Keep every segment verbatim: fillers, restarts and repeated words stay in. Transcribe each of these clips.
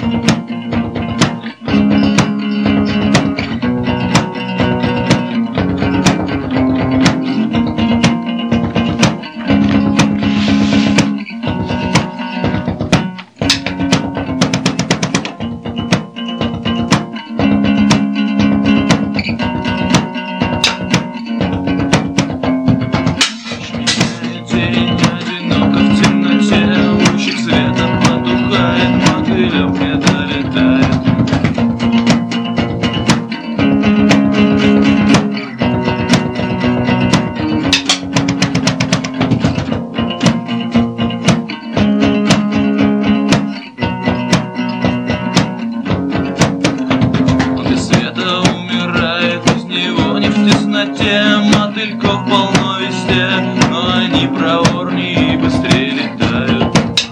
Мотыльков полно везде, но они проворнее и быстрее летают.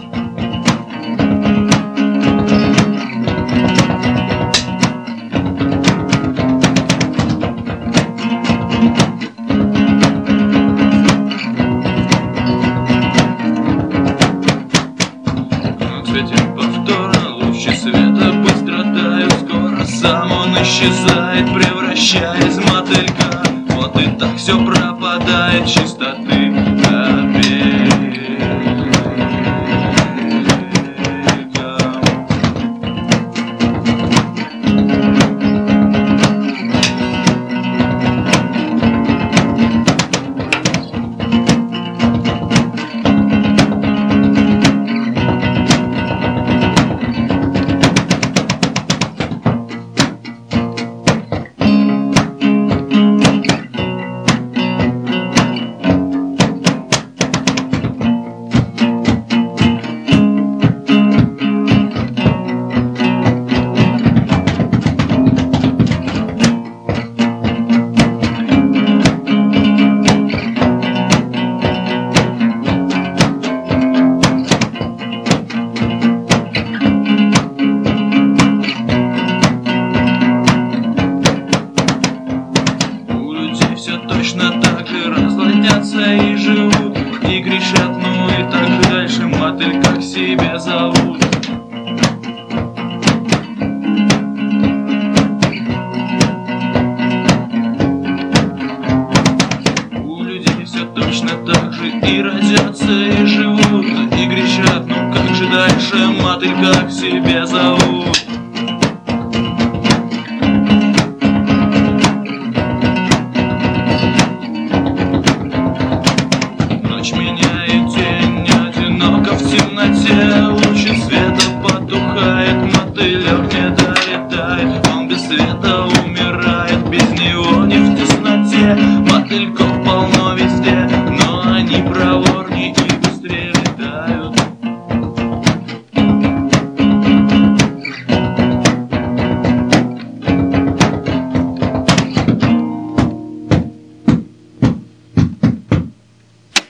Но светим повторно, лучи света быстро тают. Скоро сам он исчезает, превращаясь в мотылька. Вот и так все пропадает, чистоты капелька. Точно так же разлетятся и живут, и грешат, ну и так же дальше мотылька к себе зовут. У людей все точно так же и родятся, и живут, и грешат, ну как же дальше мотылька к себе зовут.